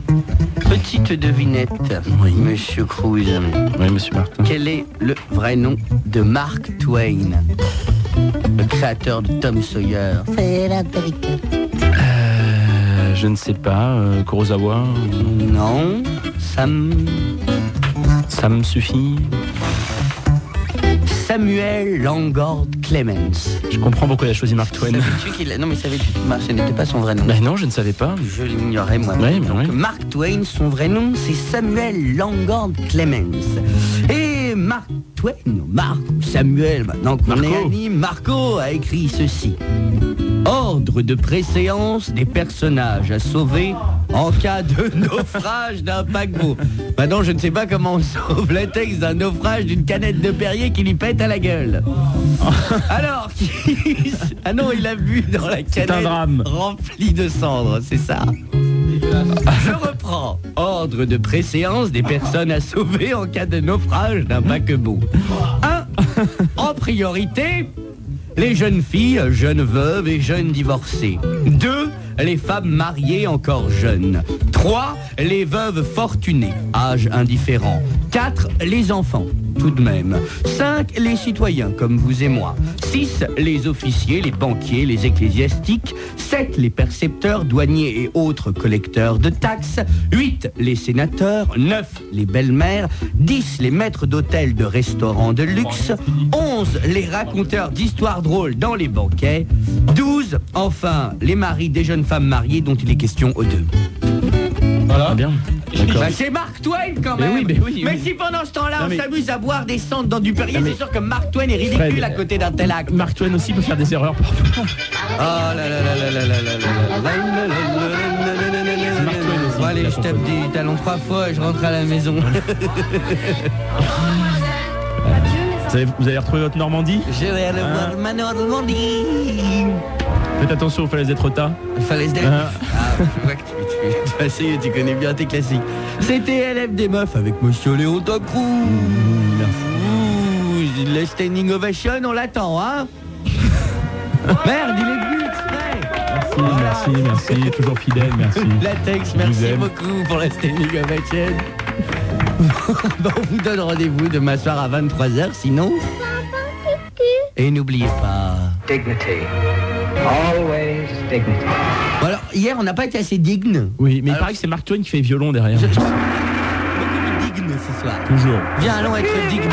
Petite devinette, Oui. Monsieur Cruz. Oui, monsieur Martin. Quel est le vrai nom de Mark Twain, le créateur de Tom Sawyer? C'est l'Amérique. Je ne sais pas. Kurosawa. Non, Ça me suffit. Samuel Langford Clemens. Je comprends pourquoi il a choisi Mark Twain. Savais-tu qu'il a... Non, mais savais-tu que ce n'était pas son vrai nom? Ben non, je ne savais pas. Je l'ignorais moi-même. Oui, ben Donc, oui. Mark Twain, son vrai nom, c'est Samuel Langford Clemens. Et Mark Twain, Marc, Samuel, maintenant qu'on est amis, Marco a écrit ceci. Ordre de préséance des personnages à sauver en cas de naufrage d'un paquebot. Maintenant, je ne sais pas comment on sauve le texte d'un naufrage d'une canette de Perrier qui lui pète à la gueule. Alors, ah non, il a bu dans la canette remplie de cendres, c'est ça? Je reprends. Ordre de préséance des personnes à sauver en cas de naufrage d'un paquebot. 1. En priorité, les jeunes filles, jeunes veuves et jeunes divorcées. 2. Les femmes mariées encore jeunes. 3. Les veuves fortunées, âge indifférent. 4. Les enfants, tout de même. 5. Les citoyens, comme vous et moi. 6. Les officiers, les banquiers, les ecclésiastiques. 7. Les percepteurs, douaniers et autres collecteurs de taxes. 8. Les sénateurs. 9. Les belles-mères. 10. Les maîtres d'hôtel de restaurants de luxe. 11. Les raconteurs d'histoires drôles dans les banquets. 12. Enfin, les maris des jeunes femmes mariées dont il est question aux deux. Voilà. Bien. Bah, c'est Mark Twain quand même. Mais si pendant ce temps-là on s'amuse à boire des cendres dans du Perrier, c'est sûr que Mark Twain est ridicule à côté d'un tel acte. Mark Twain aussi peut faire des erreurs parfois. Oh là là là là là là là là. Bon allez, je tape des talons 3 fois et je rentre à la maison. Vous avez retrouvé votre Normandie? Je vais aller voir ma Normandie. Faites attention aux falaises d'Étretat. Falaises d'Étretat. Je vois que tu connais bien tes classiques. C'était LF des meufs avec Monsieur Léon Tocrou. Merci. Le standing ovation, on l'attend, hein? Merde, il est venu exprès. Merci. Toujours fidèle, merci. Latex, merci beaucoup pour la standing ovation. Bon, on vous donne rendez-vous demain soir à 23h, sinon... Et n'oubliez pas... Dignity. Always dignity. Bon alors, hier, on n'a pas été assez digne. Oui, mais il paraît que c'est Mark Twain qui fait violon derrière. Beaucoup plus digne ce soir. Toujours. Viens, allons être dignes.